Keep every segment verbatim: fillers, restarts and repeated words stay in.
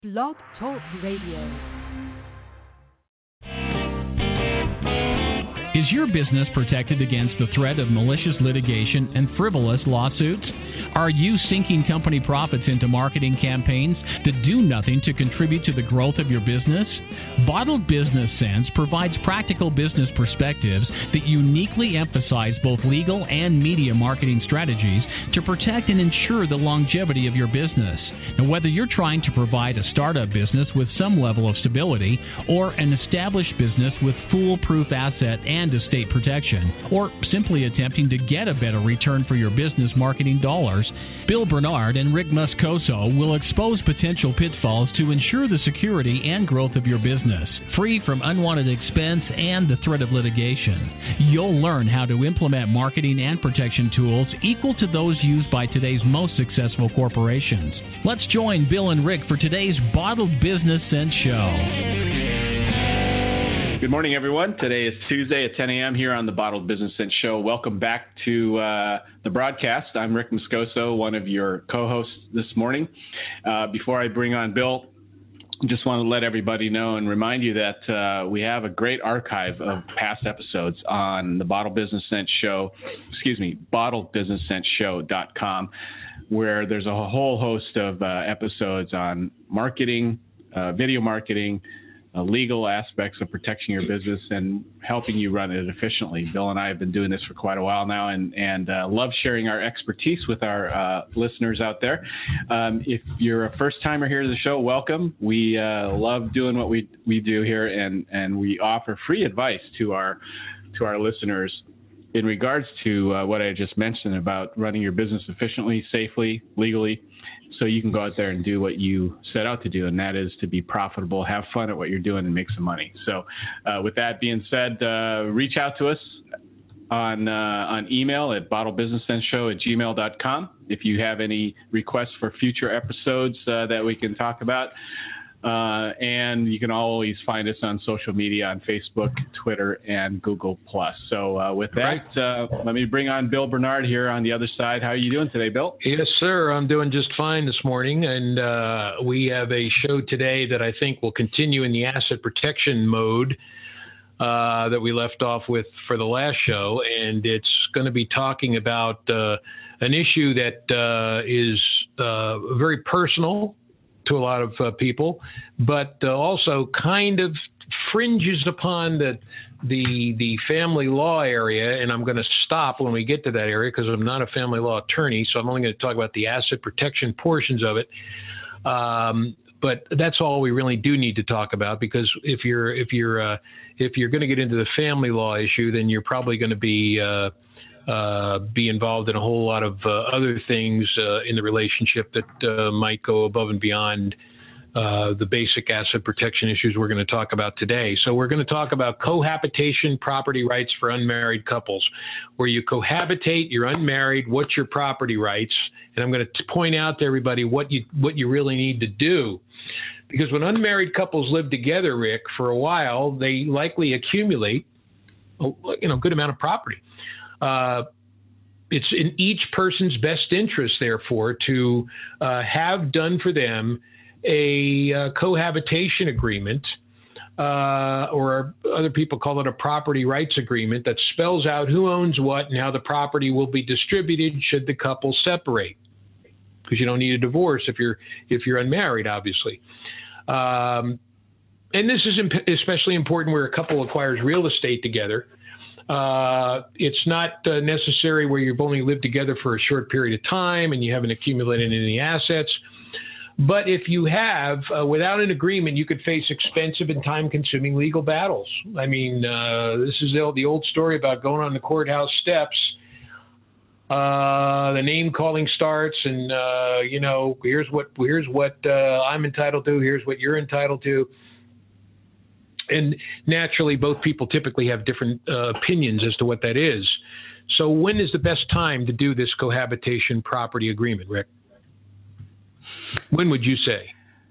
Blog Talk Radio. Is your business protected against the threat of malicious litigation and frivolous lawsuits? Are you sinking company profits into marketing campaigns that do nothing to contribute to the growth of your business? Bottled Business Sense provides practical business perspectives that uniquely emphasize both legal and media marketing strategies to protect and ensure the longevity of your business. And whether you're trying to provide a startup business with some level of stability or an established business with foolproof asset and estate protection, or simply attempting to get a better return for your business marketing dollars, Bill Bernard and Rick Moscoso will expose potential pitfalls to ensure the security and growth of your business, free from unwanted expense and the threat of litigation. You'll learn how to implement marketing and protection tools equal to those used by today's most successful corporations. Let's join Bill and Rick for today's Bottled Business Sense show. Good morning, everyone. Today is Tuesday at ten a.m. here on the Bottled Business Sense show. Welcome back to uh, the broadcast. I'm Rick Moscoso, one of your co-hosts this morning. Uh, before I bring on Bill, just want to let everybody know and remind you that uh, we have a great archive of past episodes on the Bottled Business Sense show, excuse me, bottled business sense show dot com, where there's a whole host of uh, episodes on marketing, uh, video marketing, Uh, legal aspects of protecting your business and helping you run it efficiently. Bill and I have been doing this for quite a while now and, and uh, love sharing our expertise with our uh, listeners out there. Um, if you're a first-timer here to the show, welcome. We uh, love doing what we, we do here, and, and we offer free advice to our to our listeners in regards to uh, what I just mentioned about running your business efficiently, safely, legally, so you can go out there and do what you set out to do, and that is to be profitable, have fun at what you're doing, and make some money. So uh, with that being said, uh, reach out to us on uh, on email at bottled business sense show at gmail dot com if you have any requests for future episodes uh, that we can talk about. Uh, and you can always find us on social media on Facebook, Twitter, and Google Plus. So uh, with that, right. uh, let me bring on Bill Bernard here on the other side. How are you doing today, Bill? Yes, sir. I'm doing just fine this morning. And uh, we have a show today that I think will continue in the asset protection mode uh, that we left off with for the last show. And it's going to be talking about uh, an issue that uh, is uh, very personal to a lot of uh, people, but uh, also kind of fringes upon the the the family law area. And I'm going to stop when we get to that area because I'm not a family law attorney, so I'm only going to talk about the asset protection portions of it. Um, but that's all we really do need to talk about, because if you're if you're uh, if you're going to get into the family law issue, then you're probably going to be uh, Uh, be involved in a whole lot of uh, other things uh, in the relationship that uh, might go above and beyond uh, the basic asset protection issues we're going to talk about today. So we're going to talk about cohabitation property rights for unmarried couples. Where you cohabitate, you're unmarried, what's your property rights? And I'm going to point out to everybody what you what you really need to do. Because when unmarried couples live together, Rick, for a while, they likely accumulate a you know, good amount of property. Uh, it's in each person's best interest, therefore, to uh, have done for them a uh, cohabitation agreement, uh, or other people call it a property rights agreement, that spells out who owns what and how the property will be distributed should the couple separate. Because you don't need a divorce if you're if you're unmarried, obviously. Um, and this is imp- especially important where a couple acquires real estate together. Uh, it's not uh, necessary where you've only lived together for a short period of time and you haven't accumulated any assets. But if you have, uh, without an agreement, you could face expensive and time-consuming legal battles. I mean, uh, this is the, the old story about going on the courthouse steps. Uh, the name-calling starts, and uh, you know, here's what here's what uh, I'm entitled to. Here's what you're entitled to. And naturally, both people typically have different uh, opinions as to what that is. So when is the best time to do this cohabitation property agreement, Rick? When would you say?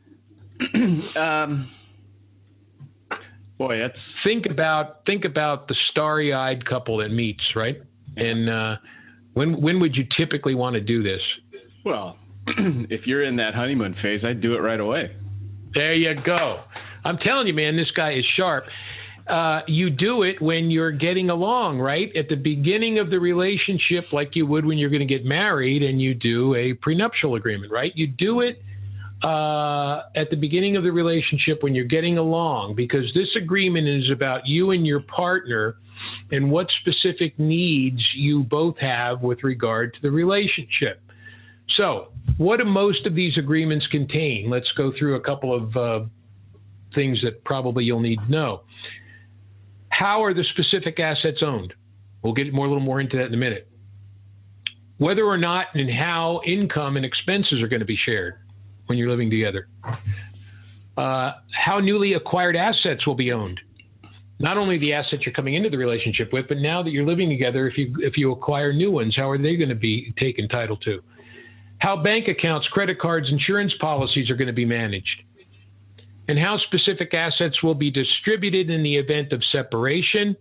um, boy, that's... Think about think about the starry-eyed couple that meets, right? And uh, when when would you typically want to do this? Well, if you're in that honeymoon phase, I'd do it right away. There you go. I'm telling you, man, this guy is sharp. Uh, you do it when you're getting along, right? At the beginning of the relationship, like you would when you're going to get married and you do a prenuptial agreement, right? You do it uh, at the beginning of the relationship when you're getting along, because this agreement is about you and your partner and what specific needs you both have with regard to the relationship. So what do most of these agreements contain? Let's go through a couple of uh, things that probably you'll need to know. How are the specific assets owned? We'll get more, a little more into that in a minute. Whether or not and how income and expenses are going to be shared when you're living together. Uh, how newly acquired assets will be owned. Not only the assets you're coming into the relationship with, but now that you're living together, if you if you acquire new ones, how are they going to be taken title to? How bank accounts, credit cards, insurance policies are going to be managed. And how specific assets will be distributed in the event of separation,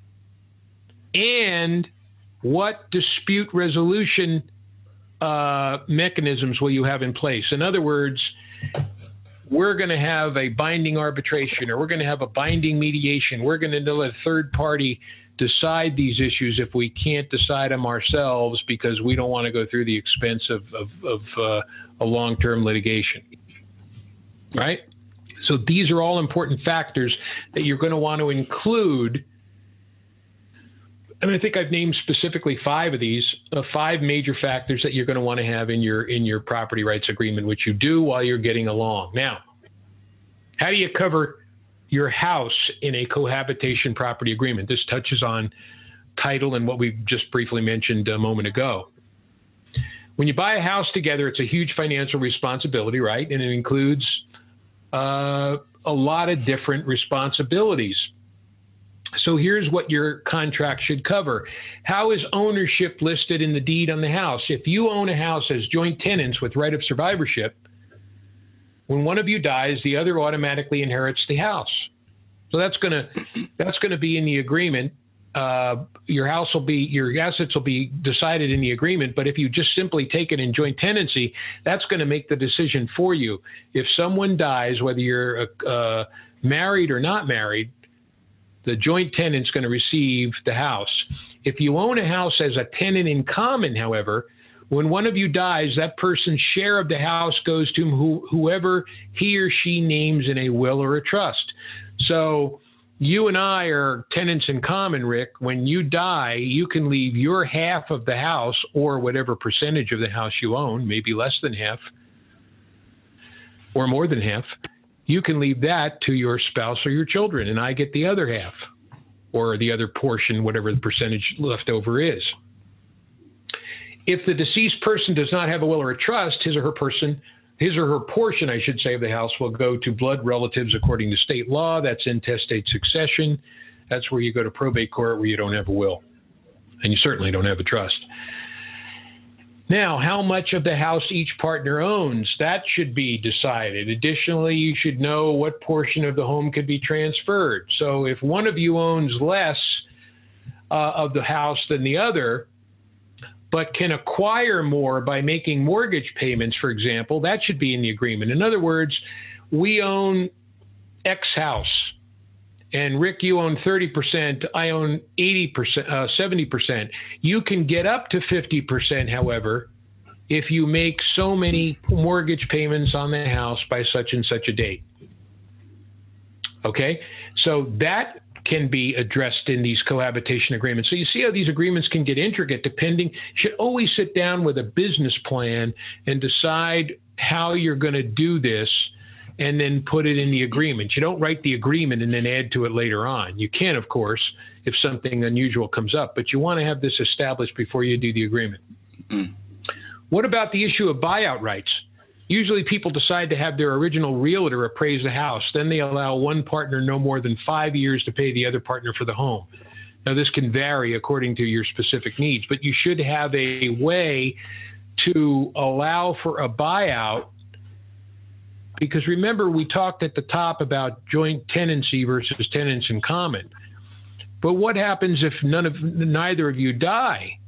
and what dispute resolution uh, mechanisms will you have in place? In other words, we're going to have a binding arbitration, or we're going to have a binding mediation. We're going to let a third party decide these issues if we can't decide them ourselves, because we don't want to go through the expense of, of, of uh, a long-term litigation, right? So these are all important factors that you're going to want to include. I mean, I think I've named specifically five of these, uh, five major factors that you're going to want to have in your in your property rights agreement, which you do while you're getting along. Now, how do you cover your house in a cohabitation property agreement? This touches on title and what we just briefly mentioned a moment ago. When you buy a house together, it's a huge financial responsibility, right? And it includes Uh, a lot of different responsibilities. So here's what your contract should cover. How is ownership listed in the deed on the house? If you own a house as joint tenants with right of survivorship, when one of you dies, the other automatically inherits the house. So that's gonna that's gonna be in the agreement. Uh, your house will be, your assets will be decided in the agreement. But if you just simply take it in joint tenancy, that's going to make the decision for you. If someone dies, whether you're uh, married or not married, the joint tenant's going to receive the house. If you own a house as a tenant in common, however, when one of you dies, that person's share of the house goes to who, whoever he or she names in a will or a trust. So you and I are tenants in common, Rick. When you die, you can leave your half of the house, or whatever percentage of the house you own, maybe less than half or more than half. You can leave that to your spouse or your children, and I get the other half, or the other portion, whatever the percentage left over is. If the deceased person does not have a will or a trust, his or her person His or her portion, I should say, of the house will go to blood relatives according to state law. That's intestate succession. That's where you go to probate court where you don't have a will. And you certainly don't have a trust. Now, how much of the house each partner owns, that should be decided. Additionally, you should know what portion of the home could be transferred. So if one of you owns less uh, of the house than the other, but can acquire more by making mortgage payments, for example, that should be in the agreement. In other words, we own X house, and Rick, you own thirty percent, I own eighty percent, uh, seventy percent. You can get up to fifty percent, however, if you make so many mortgage payments on the house by such and such a date. Okay? So that can be addressed in these cohabitation agreements. So you see how these agreements can get intricate depending. You should always sit down with a business plan and decide how you're going to do this and then put it in the agreement. You don't write the agreement and then add to it later on. You can, of course, if something unusual comes up, but you want to have this established before you do the agreement. Mm. What about the issue of buyout rights? Usually people decide to have their original realtor appraise the house. Then they allow one partner no more than five years to pay the other partner for the home. Now, this can vary according to your specific needs, but you should have a way to allow for a buyout, because remember, we talked at the top about joint tenancy versus tenants in common. But what happens if none of neither of you die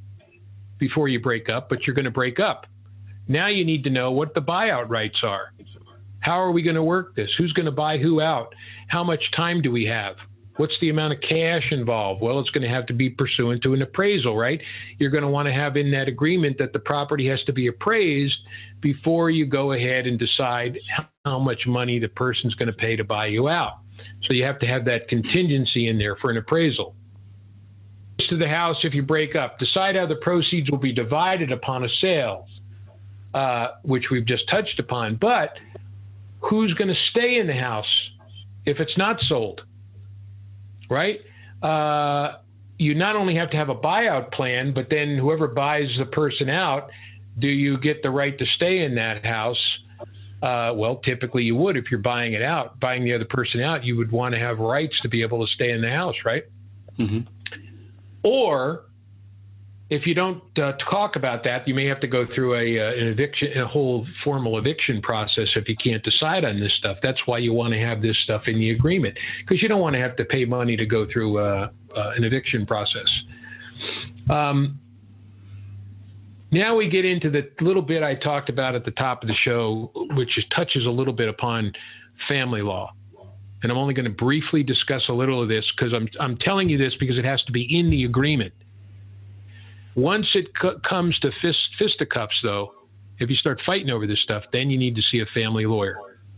before you break up, but you're going to break up? Now you need to know what the buyout rights are. How are we going to work this? Who's going to buy who out? How much time do we have? What's the amount of cash involved? Well, it's going to have to be pursuant to an appraisal, right? You're going to want to have in that agreement that the property has to be appraised before you go ahead and decide how much money the person's going to pay to buy you out. So you have to have that contingency in there for an appraisal. To the house, if you break up, decide how the proceeds will be divided upon a sale, uh, which we've just touched upon. But who's going to stay in the house if it's not sold? Right? Uh, you not only have to have a buyout plan, but then whoever buys the person out, do you get the right to stay in that house? Uh, well, typically you would. If you're buying it out, buying the other person out, you would want to have rights to be able to stay in the house, right? Mm-hmm. Or if you don't uh, talk about that, you may have to go through a uh, an eviction, a whole formal eviction process if you can't decide on this stuff. That's why you want to have this stuff in the agreement, because you don't want to have to pay money to go through uh, uh, an eviction process. Um, now we get into the little bit I talked about at the top of the show, which is, touches a little bit upon family law. And I'm only going to briefly discuss a little of this because I'm I'm telling you this because it has to be in the agreement. Once it co- comes to fist, fisticuffs, though, if you start fighting over this stuff, then you need to see a family lawyer.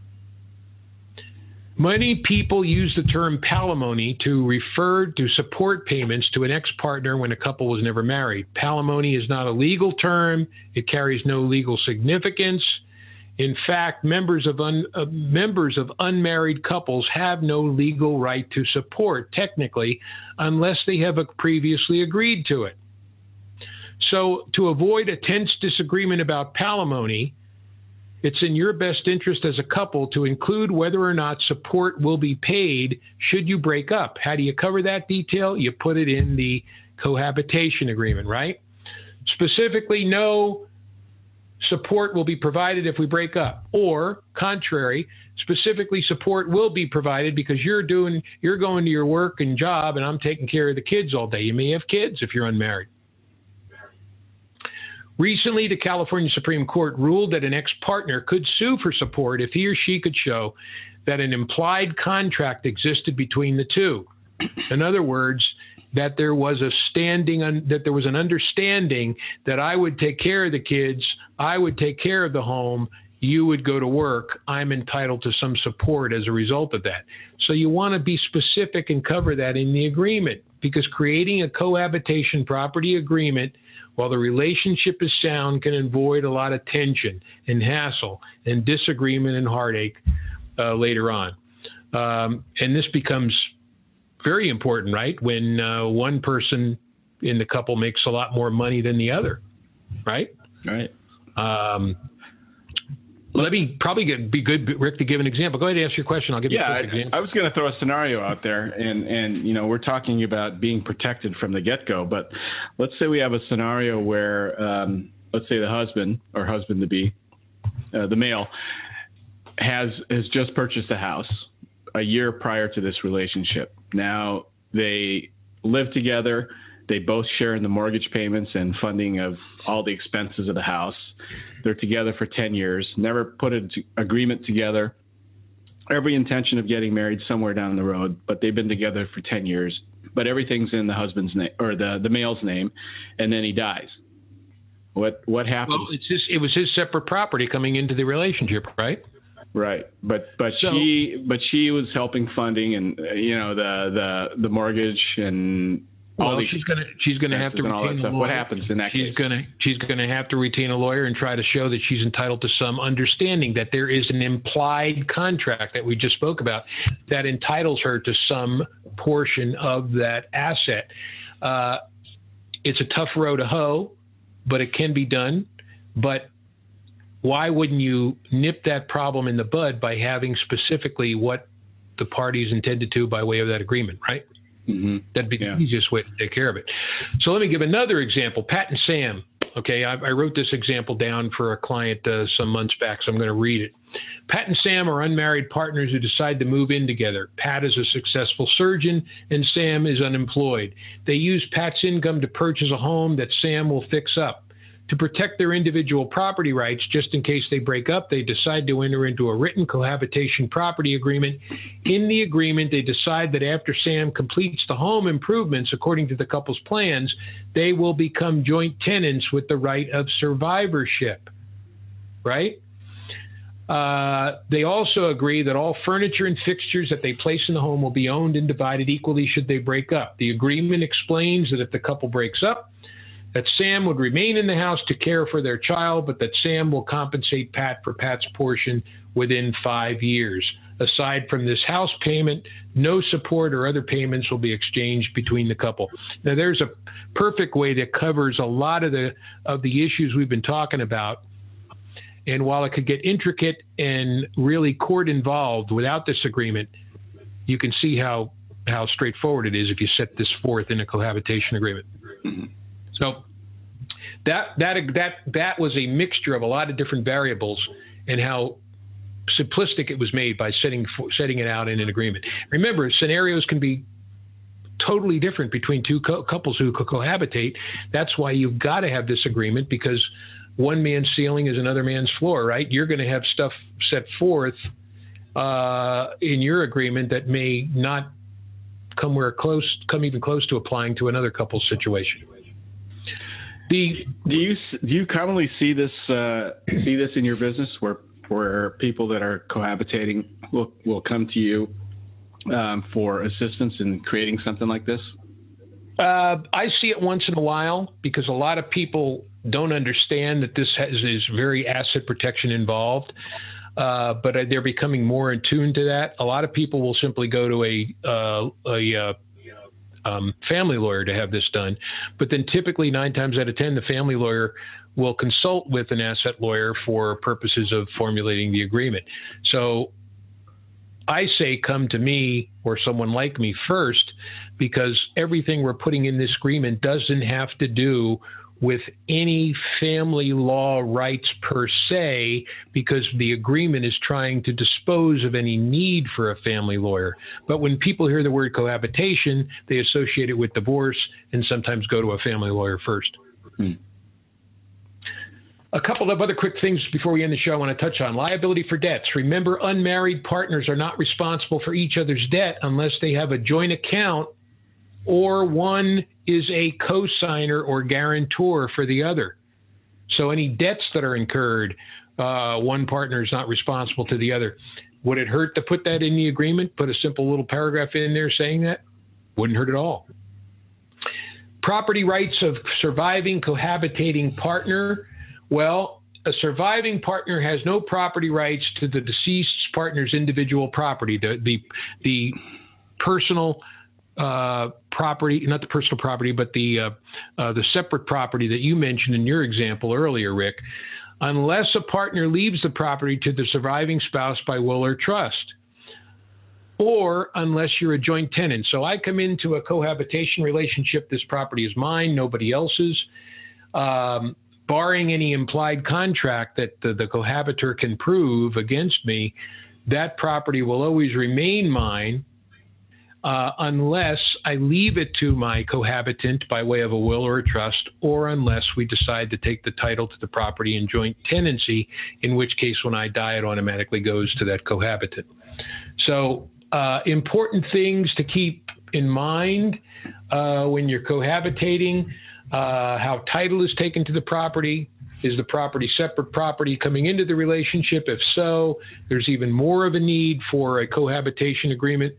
Many people use the term palimony to refer to support payments to an ex-partner when a couple was never married. Palimony is not a legal term. It carries no legal significance. In fact, members of un, uh, members of unmarried couples have no legal right to support, technically, unless they have previously agreed to it. So to avoid a tense disagreement about palimony, it's in your best interest as a couple to include whether or not support will be paid should you break up. How do you cover that detail? You put it in the cohabitation agreement, right? Specifically, no support will be provided if we break up. Or, contrary, specifically support will be provided because you're doing, you're going to your work and job and I'm taking care of the kids all day. You may have kids if you're unmarried. Recently, the California Supreme Court ruled that an ex-partner could sue for support if he or she could show that an implied contract existed between the two. In other words, that there was a standing, un- that there was an understanding that I would take care of the kids, I would take care of the home, you would go to work, I'm entitled to some support as a result of that. So you want to be specific and cover that in the agreement, because creating a cohabitation property agreement while the relationship is sound can avoid a lot of tension and hassle and disagreement and heartache uh, later on. Um, and this becomes very important, right? When uh, one person in the couple makes a lot more money than the other, right? Right. Um, let me probably get, be good, Rick, to give an example. Go ahead and ask your question. I'll give yeah, you a quick I, example. I was going to throw a scenario out there, and, and, you know, we're talking about being protected from the get-go, but let's say we have a scenario where, um, let's say the husband or husband-to-be, uh, the male, has has just purchased a house a year prior to this relationship. Now, they live together. They both share in the mortgage payments and funding of all the expenses of the house. They're together for ten years, never put an agreement together, every intention of getting married somewhere down the road, but they've been together for ten years. But everything's in the husband's name or the, the male's name, and then he dies. What what happens? Well, it's his, it was his separate property coming into the relationship, right? Right, but but so, she but she was helping funding and uh, you know the the the mortgage and all well, these she's gonna she's gonna have to retain a lawyer. What happens in that she's case? gonna she's gonna have to retain a lawyer and try to show that she's entitled to some understanding that there is an implied contract that we just spoke about that entitles her to some portion of that asset. Uh, it's a tough row to hoe, but it can be done. But why wouldn't you nip that problem in the bud by having specifically what the parties intended to by way of that agreement, right? Mm-hmm. That'd be yeah. the easiest way to take care of it. So let me give another example. Pat and Sam. Okay, I, I wrote this example down for a client uh, some months back, so I'm going to read it. Pat and Sam are unmarried partners who decide to move in together. Pat is a successful surgeon, and Sam is unemployed. They use Pat's income to purchase a home that Sam will fix up. To protect their individual property rights, just in case they break up, they decide to enter into a written cohabitation property agreement. In the agreement, they decide that after Sam completes the home improvements according to the couple's plans, they will become joint tenants with the right of survivorship, right? Uh, they also agree that all furniture and fixtures that they place in the home will be owned and divided equally should they break up. The agreement explains that if the couple breaks up, that Sam would remain in the house to care for their child, but that Sam will compensate Pat for Pat's portion within five years. Aside from this house payment, no support or other payments will be exchanged between the couple. Now, there's a perfect way that covers a lot of the of the issues we've been talking about. And while it could get intricate and really court involved without this agreement, you can see how how straightforward it is if you set this forth in a cohabitation agreement. Mm-hmm. So that that that that was a mixture of a lot of different variables, and how simplistic it was made by setting setting it out in an agreement. Remember, scenarios can be totally different between two co- couples who co- cohabitate. That's why you've got to have this agreement, because one man's ceiling is another man's floor, right? You're going to have stuff set forth uh, in your agreement that may not come where close, come even close to applying to another couple's situation. The, do you do you commonly see this uh, see this in your business where where people that are cohabitating will will come to you um, for assistance in creating something like this? Uh, I see it once in a while, because a lot of people don't understand that this has is very asset protection involved, uh, but they're becoming more in tune to that. A lot of people will simply go to a uh, a uh, Um, family lawyer to have this done, but then typically nine times out of ten, the family lawyer will consult with an asset lawyer for purposes of formulating the agreement. So I say come to me or someone like me first, because everything we're putting in this agreement doesn't have to do with any family law rights per se, because the agreement is trying to dispose of any need for a family lawyer. But when people hear the word cohabitation, they associate it with divorce and sometimes go to a family lawyer first. Hmm. A couple of other quick things before we end the show I want to touch on. Liability for debts. Remember, unmarried partners are not responsible for each other's debt unless they have a joint account or one is a co-signer or guarantor for the other. So any debts that are incurred, uh, one partner is not responsible to the other. Would it hurt to put that in the agreement? Put a simple little paragraph in there saying that? Wouldn't hurt at all. Property rights of surviving cohabitating partner. Well, a surviving partner has no property rights to the deceased partner's individual property, the the, the personal uh, property, not the personal property, but the uh, uh, the separate property that you mentioned in your example earlier, Rick, unless a partner leaves the property to the surviving spouse by will or trust, or unless you're a joint tenant. So I come into a cohabitation relationship. This property is mine, nobody else's. Um, barring any implied contract that the, the cohabitor can prove against me, that property will always remain mine uh, unless I leave it to my cohabitant by way of a will or a trust, or unless we decide to take the title to the property in joint tenancy, in which case when I die, it automatically goes to that cohabitant. So uh, important things to keep in mind uh, when you're cohabitating. Uh, how title is taken to the property. Is the property separate property coming into the relationship? If so, there's even more of a need for a cohabitation agreement.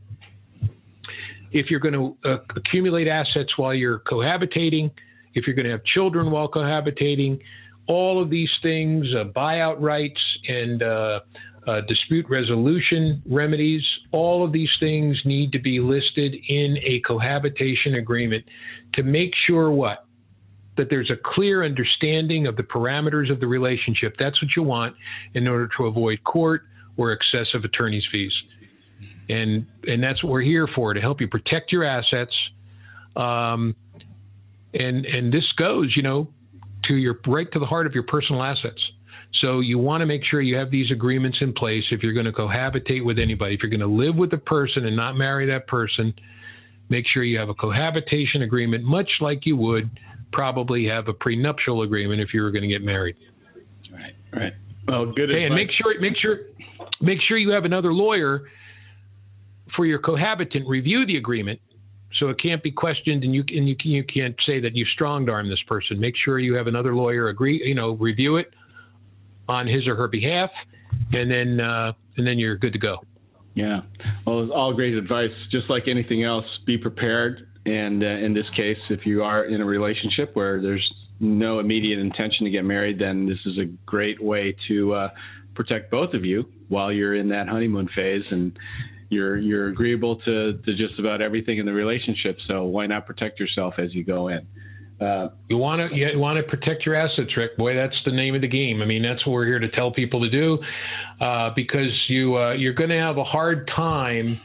If you're going to uh, accumulate assets while you're cohabitating, if you're going to have children while cohabitating, all of these things, uh, buyout rights and uh, uh, dispute resolution remedies, all of these things need to be listed in a cohabitation agreement to make sure what? That there's a clear understanding of the parameters of the relationship. That's what you want in order to avoid court or excessive attorney's fees. And and that's what we're here for, to help you protect your assets. Um, and and this goes, you know, to your right to the heart of your personal assets. So you want to make sure you have these agreements in place if you're going to cohabitate with anybody. If you're going to live with a person and not marry that person, make sure you have a cohabitation agreement, much like you would probably have a prenuptial agreement if you were going to get married. Right, right. Well, good okay, advice. and make sure, make sure, make sure you have another lawyer for your cohabitant review the agreement, so it can't be questioned, and you and you, you can't say that you strong-armed this person. Make sure you have another lawyer agree, you know, review it on his or her behalf, and then uh, and then you're good to go. Yeah, well, it's all great advice. Just like anything else, be prepared. And uh, in this case, if you are in a relationship where there's no immediate intention to get married, then this is a great way to uh, protect both of you while you're in that honeymoon phase, and you're you're agreeable to, to just about everything in the relationship. So why not protect yourself as you go in? Uh, you want to you want to protect your assets, Rick. Boy, that's the name of the game. I mean, that's what we're here to tell people to do, uh, because you uh, you're going to have a hard time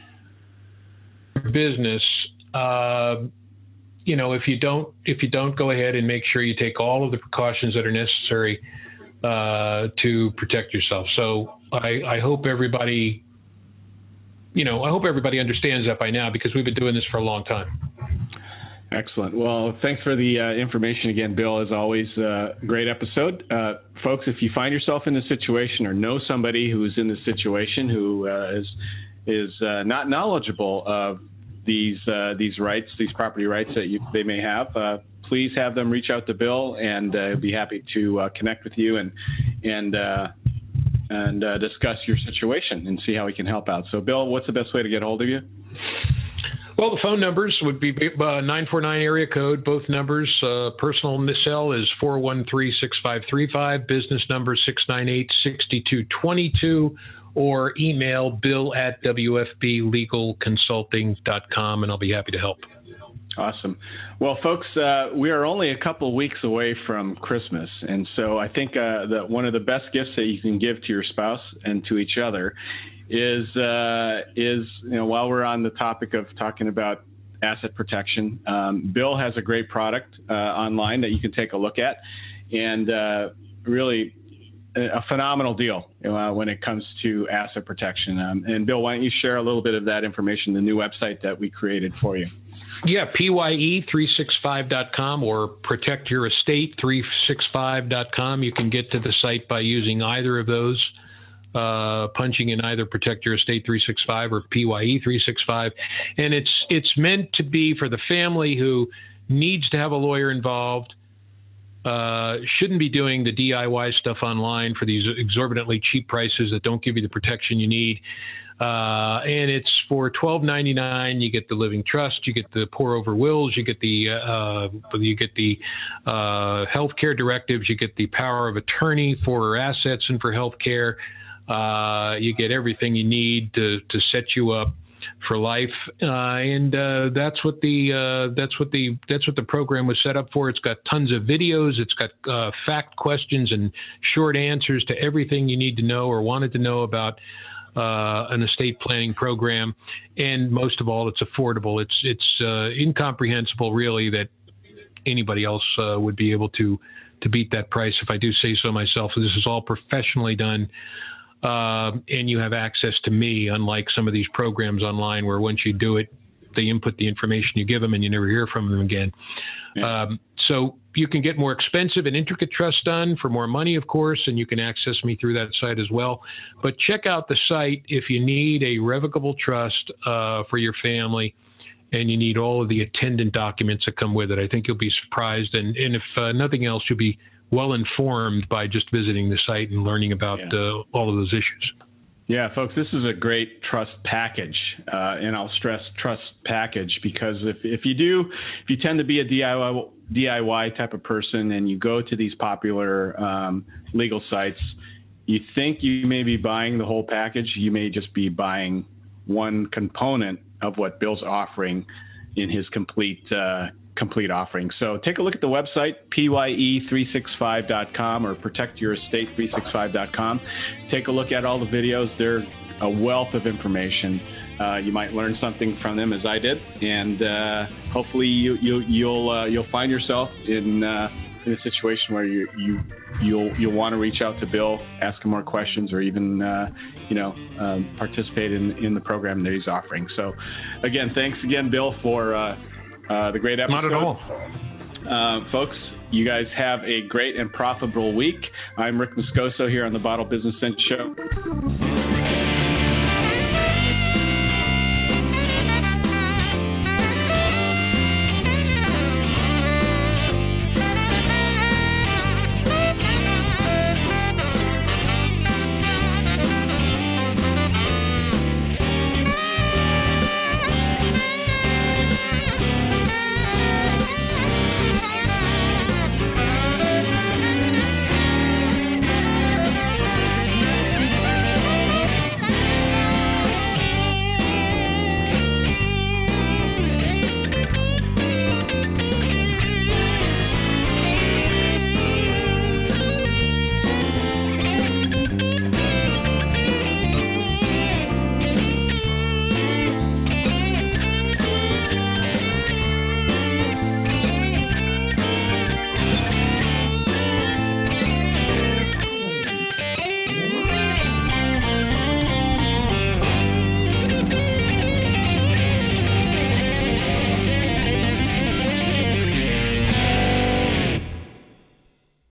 in business. Uh, you know, if you don't if you don't go ahead and make sure you take all of the precautions that are necessary uh, to protect yourself. So I, I hope everybody. You know, I hope everybody understands that by now, because we've been doing this for a long time. Excellent. Well, thanks for the uh, information again, Bill. As always, uh, great episode. Uh, folks, if you find yourself in this situation or know somebody who's in this situation who uh, is is uh, not knowledgeable of these uh, these rights, these property rights that you, they may have, uh, please have them reach out to Bill, and uh, be happy to uh, connect with you and and. Uh, and uh, discuss your situation and see how we can help out. So, Bill, what's the best way to get a hold of you? Well, the phone numbers would be uh, nine four nine area code, both numbers. Uh, personal cell is four one three, six five three five, business number six nine eight, six two two two, or email bill at w f b legal consulting dot com, and I'll be happy to help. Awesome. Well, folks, uh, we are only a couple weeks away from Christmas, and so I think uh, that one of the best gifts that you can give to your spouse and to each other is uh, is you know, while we're on the topic of talking about asset protection, um, Bill has a great product uh, online that you can take a look at, and uh, really a phenomenal deal uh, when it comes to asset protection. Um, and Bill, why don't you share a little bit of that information, the new website that we created for you? Yeah, P Y E three sixty-five dot com or protect your estate three sixty-five dot com. You can get to the site by using either of those, uh, punching in either Protect Your Estate three sixty-five or P Y E three sixty-five. And it's it's meant to be for the family who needs to have a lawyer involved, uh, shouldn't be doing the D I Y stuff online for these exorbitantly cheap prices that don't give you the protection you need. Uh, and it's for twelve ninety-nine. You get the living trust, you get the pour over wills, you get the uh, you get the uh, healthcare directives, you get the power of attorney for assets and for healthcare. Uh, you get everything you need to to set you up for life, uh, and uh, that's what the uh, that's what the that's what the program was set up for. It's got tons of videos. It's got uh, fact questions and short answers to everything you need to know or wanted to know about Uh, an estate planning program, and most of all, it's affordable. It's it's uh, incomprehensible, really, that anybody else uh, would be able to to beat that price, if I do say so myself. This is all professionally done, uh, and you have access to me, unlike some of these programs online where once you do it, they input the information, you give them, and you never hear from them again. Yeah. Um, so you can get more expensive and intricate trusts done for more money, of course, and you can access me through that site as well. But check out the site if you need a revocable trust uh, for your family, and you need all of the attendant documents that come with it. I think you'll be surprised, and, and if uh, nothing else, you'll be well informed by just visiting the site and learning about yeah. uh, all of those issues. Yeah, folks, this is a great trust package, uh, and I'll stress trust package because if, if you do, if you tend to be a D I Y, D I Y type of person and you go to these popular um, legal sites, you think you may be buying the whole package. You may just be buying one component of what Bill's offering in his complete uh, complete offering. So take a look at the website, P Y E three sixty-five dot com or protect your estate three sixty-five dot com. Take a look at all the videos. They're a wealth of information. Uh, you might learn something from them, as I did, and uh, hopefully you, you, you'll uh, you'll find yourself in uh, in a situation where you you you'll you'll want to reach out to Bill, ask him more questions, or even uh, you know um, participate in in the program that he's offering. So, again, thanks again, Bill, for. Uh, Uh, the great episode. Not at all. Uh, folks, you guys have a great and profitable week. I'm Rick Moscoso here on the Bottle Business Sense Show.